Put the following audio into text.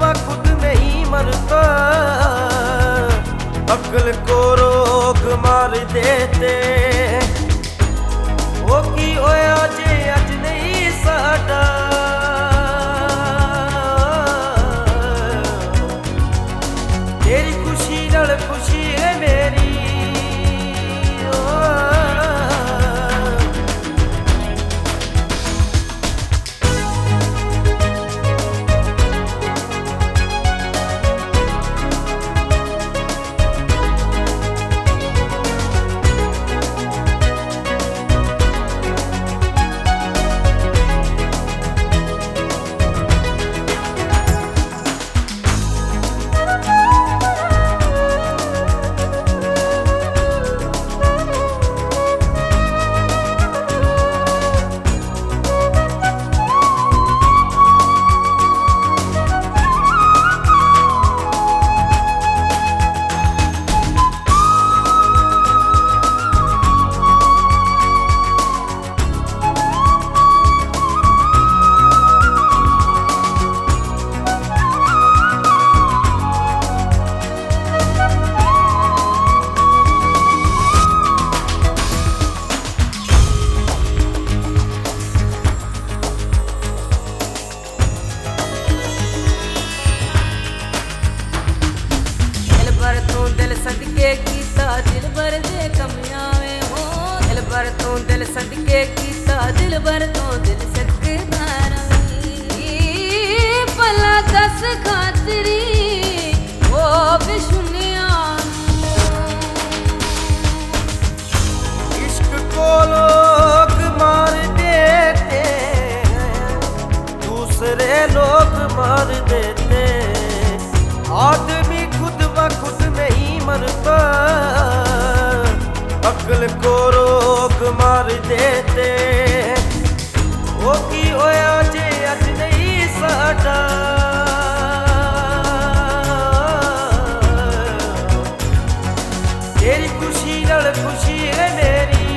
व खुद नहीं मरता, अक्ल को रोग मार देते। ओ की होया जे अज नहीं साडा, तेरी खुशी नाल खुशी है मेरी। दिल सदके कीता दिल भर दे कमियावे हो, दिल भर तो दिल सदके कीता दिल भर तो दिल सकदा रही। भला दस खातरी ओ बिशुनिया इश्क को लोग मार देते, दूसरे लोग मार देते। आदमी खुद व खुद नहीं मरता, अक्ल को रोग मार देते। ओ की होया जे अज नहीं साडा, तेरी खुशी नाल खुशी है मेरी।